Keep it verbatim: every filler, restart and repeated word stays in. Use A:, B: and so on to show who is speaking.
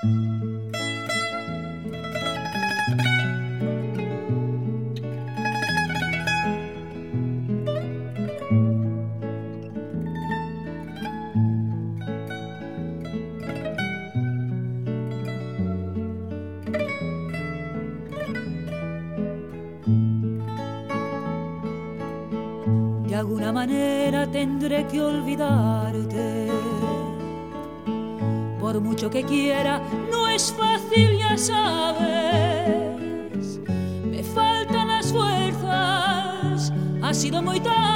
A: De alguna manera tendré que olvidarte. Por mucho que quiera, no es fácil, ya sabes. Me faltan las fuerzas, ha sido muy tarde.